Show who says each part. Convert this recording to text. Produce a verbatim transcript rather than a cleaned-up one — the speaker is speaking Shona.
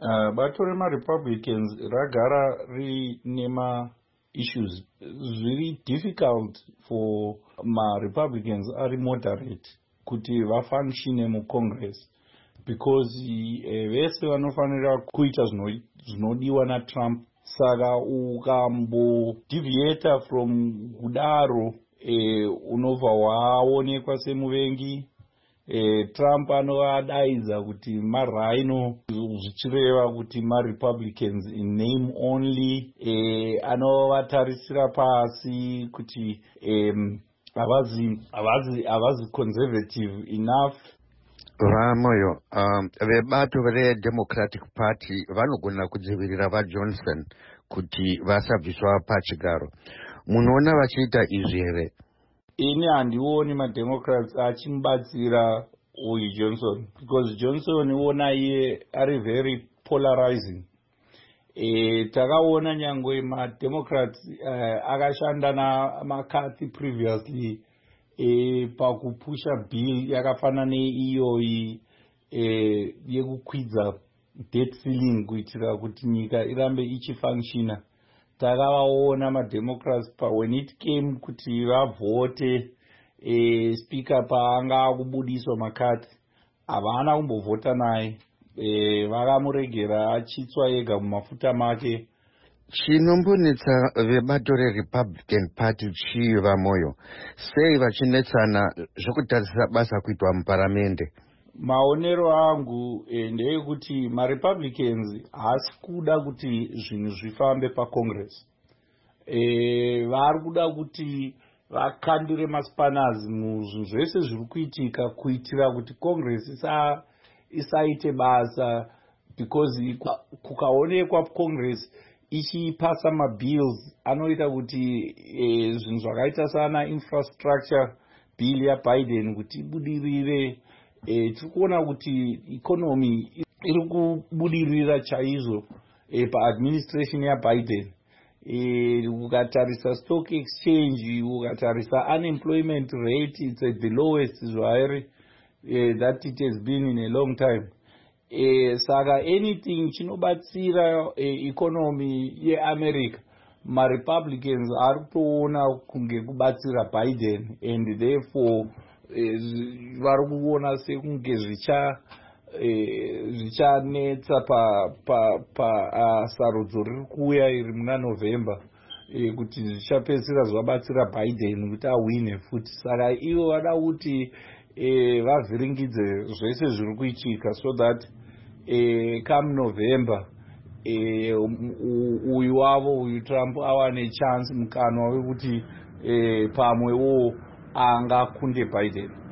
Speaker 1: Uh, bato rema-Republicans ragara rine ma-issues very difficult for ma-Republicans ari moderate kuti vafunctione muCongress because uh, vese vanofanira kuita zvinodiwa naTrump. Saka ukambodeviata from kudaro uh, unobva waonekwa semuvengi. Eh, Trump anovadaidza kuti marhino zvichireva kuti ma-Republicans in name only. eh, anovatarisira pasi kuti havazi havazi havazi conservative enough.
Speaker 2: Vamoyo um, vebato reDemocratic Party vanogona kudzivirira vaJohnson kuti vasabviswa pachigaro. Munoona vachiita izvi here?
Speaker 1: Ini handioni maDemocrats achimubatsira uyu Johnson because Johnson iwona iye ari very polarizing. E, takaona nyangwe maDemocrats uh, akashanda naMcCarthy previously e, pakupusha bill yakafanana neiyoyi e, yekukwidza debt ceiling kuitira kuti nyika irambe ichifunctiona. Takavaona maDemocrats pa when it came kuti vavote e, speaker paanga kubudiswa McCarthy havana kumbovhota naye. E, vakamuregera achitswa ega mumafuta make.
Speaker 2: Chinombonetsa vebato reRepublican Party chii Vamoyo? Sei vachinetsana zvokutarisira basa kuitwa muparamende?
Speaker 1: Maonero angu e, ndeyekuti ma-Republicans haasi kuda kuti zvinhu zvifambe paCongress. E, vari kuda kuti vakandire maspanners muzvinhu zvese zviri kuitika kuitira kuti Congress isa isaite basa because kukaonekwa Congress ichipasa mabills anoita kuti e, zvinhu zvakaita sana infrastructure bill yaBiden kuti ibudirire. E, tiri kuona kuti economy iri kubudirira chaizvo e, paadministration yaBiden. E, ukatarisa stock exchange, ukatarisa unemployment rate, it's at the lowest zvairi e, that it has been in a long time. E, saka anything chinobatsira e, economy yeAmerica, ma-Republicans ari kutoona kunge kubatsira Biden and therefore vari kuona sekunge zvicha zvichanetsa pa pa pa sarudzo riri kuuya iri muna November kuti zvichapedzisira zvabatsira Biden kuti awine futi. Saka ivo vada kuti vavhiringidze zvese zviri kuitika so that come November uyu wavo uyu Trump awane chance mukanwa wekuti pamwewo angakunde Biden.